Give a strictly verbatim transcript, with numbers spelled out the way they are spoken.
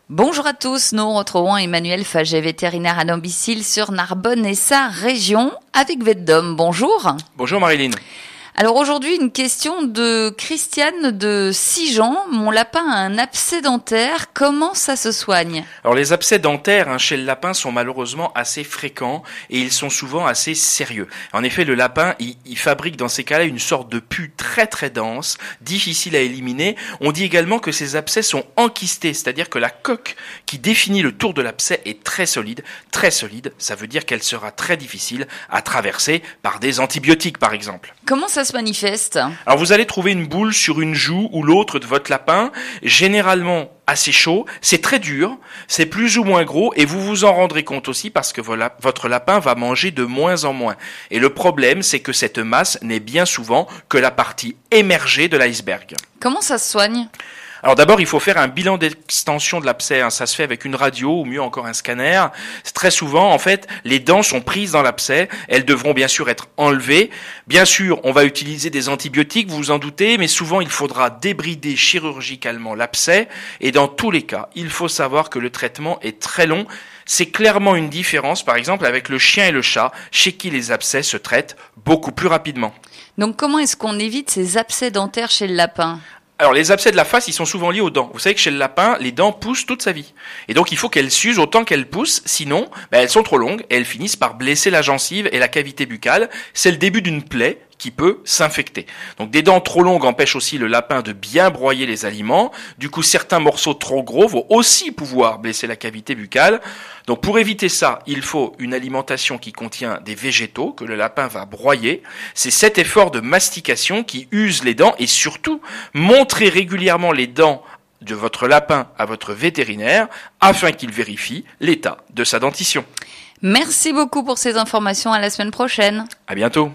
Bonjour à tous, nous retrouvons Emmanuel Faget, vétérinaire à domicile sur Narbonne et sa région avec Vetdom. Bonjour. Bonjour Marilyn. Alors aujourd'hui, une question de Christiane de Sijan. Mon lapin a un abcès dentaire, comment ça se soigne ? Alors les abcès dentaires hein, chez le lapin sont malheureusement assez fréquents et ils sont souvent assez sérieux. En effet, le lapin, il, il fabrique dans ces cas-là une sorte de pus très très dense, difficile à éliminer. On dit également que ces abcès sont enquistés, c'est-à-dire que la coque qui définit le tour de l'abcès est très solide. Très solide, ça veut dire qu'elle sera très difficile à traverser par des antibiotiques par exemple. Comment ça se manifeste ? Alors vous allez trouver une boule sur une joue ou l'autre de votre lapin, généralement assez chaud, c'est très dur, c'est plus ou moins gros et vous vous en rendrez compte aussi parce que votre lapin va manger de moins en moins. Et le problème, c'est que cette masse n'est bien souvent que la partie émergée de l'iceberg. Comment ça se soigne ? Alors d'abord, il faut faire un bilan d'extension de l'abcès. Hein. Ça se fait avec une radio ou mieux encore un scanner. Très souvent, en fait, les dents sont prises dans l'abcès. Elles devront bien sûr être enlevées. Bien sûr, on va utiliser des antibiotiques, vous vous en doutez, mais souvent il faudra débrider chirurgicalement l'abcès. Et dans tous les cas, il faut savoir que le traitement est très long. C'est clairement une différence, par exemple, avec le chien et le chat, chez qui les abcès se traitent beaucoup plus rapidement. Donc comment est-ce qu'on évite ces abcès dentaires chez le lapin ? Alors, les abcès de la face, ils sont souvent liés aux dents. Vous savez que chez le lapin, les dents poussent toute sa vie. Et donc, il faut qu'elles s'usent autant qu'elles poussent. Sinon, ben, elles sont trop longues et elles finissent par blesser la gencive et la cavité buccale. C'est le début d'une plaie qui peut s'infecter. Donc des dents trop longues empêchent aussi le lapin de bien broyer les aliments. Du coup, certains morceaux trop gros vont aussi pouvoir blesser la cavité buccale. Donc pour éviter ça, il faut une alimentation qui contient des végétaux que le lapin va broyer. C'est cet effort de mastication qui use les dents et surtout, montrez régulièrement les dents de votre lapin à votre vétérinaire afin qu'il vérifie l'état de sa dentition. Merci beaucoup pour ces informations. À la semaine prochaine. À bientôt.